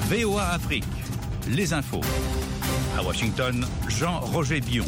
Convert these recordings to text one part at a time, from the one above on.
VOA Afrique, les infos. À Washington, Jean-Roger Bion.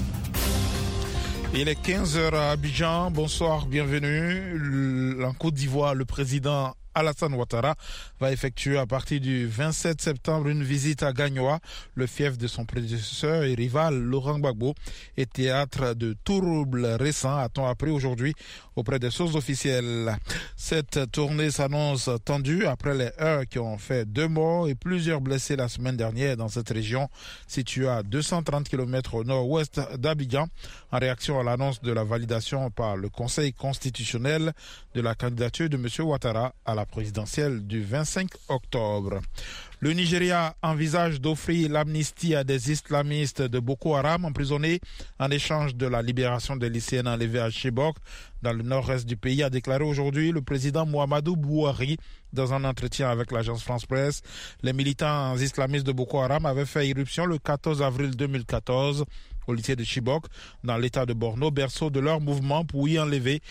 Il est 15h à Abidjan. Bonsoir, bienvenue. En Côte d'Ivoire, le président Alassane Ouattara va effectuer à partir du 27 septembre une visite à Gagnoa, le fief de son prédécesseur et rival Laurent Gbagbo, et théâtre de troubles récents, a-t-on appris aujourd'hui auprès des sources officielles. Cette tournée s'annonce tendue après les heurts qui ont fait 2 morts et plusieurs blessés la semaine dernière dans cette région située à 230 km au nord-ouest d'Abidjan, en réaction à l'annonce de la validation par le Conseil constitutionnel de la candidature de M. Ouattara à la présidentielle du 25 octobre. Le Nigeria envisage d'offrir l'amnistie à des islamistes de Boko Haram emprisonnés en échange de la libération des lycéennes enlevées à Chibok, dans le nord-est du pays, a déclaré aujourd'hui le président Muhammadu Buhari dans un entretien avec l'agence France Presse. Les militants islamistes de Boko Haram avaient fait irruption le 14 avril 2014 au lycée de Chibok, dans l'état de Borno, berceau de leur mouvement, pour y enlever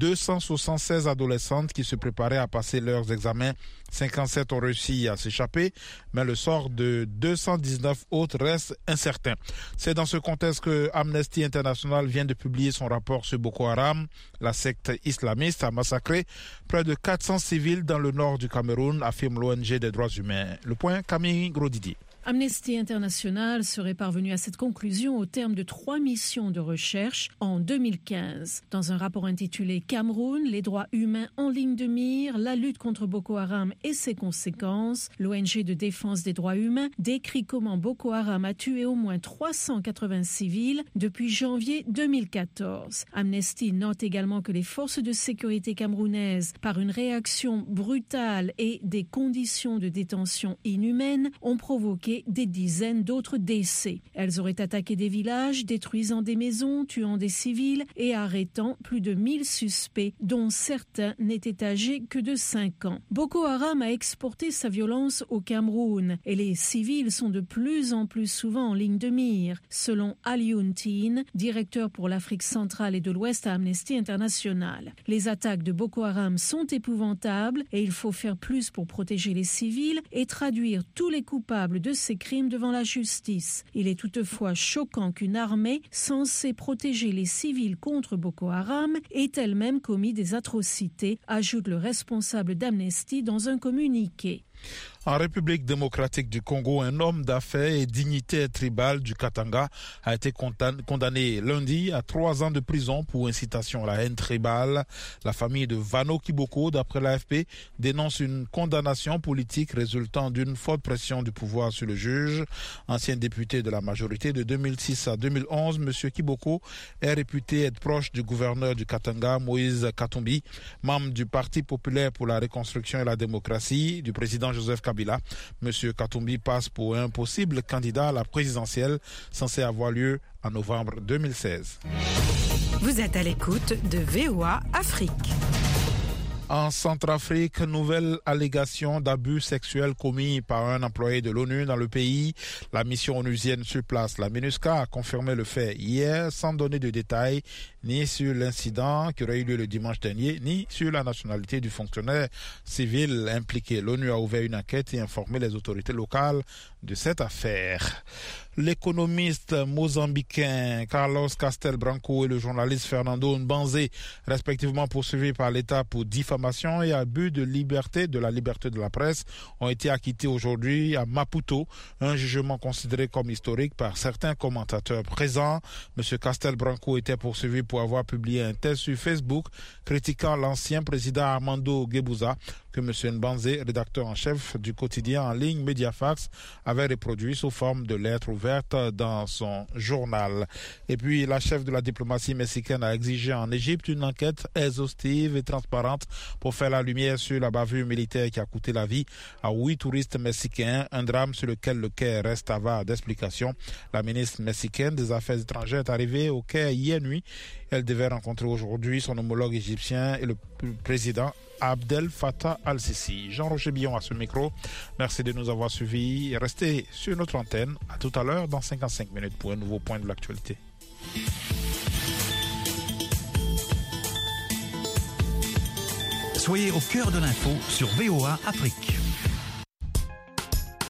276 adolescentes qui se préparaient à passer leurs examens. 57 ont réussi à s'échapper, mais le sort de 219 autres reste incertain. C'est dans ce contexte que Amnesty International vient de publier son rapport sur Boko Haram. La secte islamiste a massacré près de 400 civils dans le nord du Cameroun, affirme l'ONG des droits humains. Le point, Camille Grodidi. Amnesty International serait parvenu à cette conclusion au terme de 3 missions de recherche en 2015. Dans un rapport intitulé « Cameroun, les droits humains en ligne de mire, la lutte contre Boko Haram et ses conséquences », l'ONG de défense des droits humains décrit comment Boko Haram a tué au moins 380 civils depuis janvier 2014. Amnesty note également que les forces de sécurité camerounaises, par une réaction brutale et des conditions de détention inhumaines, ont provoqué des dizaines d'autres décès. Elles auraient attaqué des villages, détruisant des maisons, tuant des civils et arrêtant plus de 1000 suspects, dont certains n'étaient âgés que de 5 ans. Boko Haram a exporté sa violence au Cameroun et les civils sont de plus en plus souvent en ligne de mire, selon Alioune Tine, directeur pour l'Afrique centrale et de l'Ouest à Amnesty International. Les attaques de Boko Haram sont épouvantables et il faut faire plus pour protéger les civils et traduire tous les coupables de ces crimes devant la justice. Il est toutefois choquant qu'une armée censée protéger les civils contre Boko Haram ait elle-même commis des atrocités, ajoute le responsable d'Amnesty dans un communiqué. En République démocratique du Congo, un homme d'affaires et dignitaire tribal du Katanga a été condamné lundi à 3 ans de prison pour incitation à la haine tribale. La famille de Vano Kiboko, d'après l'AFP, dénonce une condamnation politique résultant d'une forte pression du pouvoir sur le juge. Ancien député de la majorité de 2006 à 2011, M. Kiboko est réputé être proche du gouverneur du Katanga, Moïse Katumbi, membre du Parti populaire pour la reconstruction et la démocratie, du président Joseph Kabila. M. Katumbi passe pour un possible candidat à la présidentielle censée avoir lieu en novembre 2016. Vous êtes à l'écoute de VOA Afrique. En Centrafrique, nouvelle allégation d'abus sexuels commis par un employé de l'ONU dans le pays. La mission onusienne sur place, la MINUSCA, a confirmé le fait hier sans donner de détails ni sur l'incident qui aurait eu lieu le dimanche dernier, ni sur la nationalité du fonctionnaire civil impliqué. L'ONU a ouvert une enquête et informé les autorités locales de cette affaire. L'économiste mozambicain Carlos Castel Branco et le journaliste Fernando Nbanzé, respectivement poursuivis par l'État pour diffamation et abus de la liberté de la presse, ont été acquittés aujourd'hui à Maputo, un jugement considéré comme historique par certains commentateurs présents. M. Castel Branco était poursuivi pour avoir publié un texte sur Facebook critiquant l'ancien président Armando Guebuza, que M. Nbanzé, rédacteur en chef du quotidien en ligne Mediafax, avait reproduit sous forme de lettres ouvertes dans son journal. Et puis, la chef de la diplomatie mexicaine a exigé en Égypte une enquête exhaustive et transparente pour faire la lumière sur la bavure militaire qui a coûté la vie à 8 touristes mexicains, un drame sur lequel le Caire reste avare d'explications. La ministre mexicaine des Affaires étrangères est arrivée au Caire hier nuit. Elle devait rencontrer aujourd'hui son homologue égyptien et le président Abdel Fattah al-Sisi. Jean-Roger Bion à ce micro. Merci de nous avoir suivis. Restez sur notre antenne. À tout à l'heure dans 55 minutes pour un nouveau point de l'actualité. Soyez au cœur de l'info sur VOA Afrique.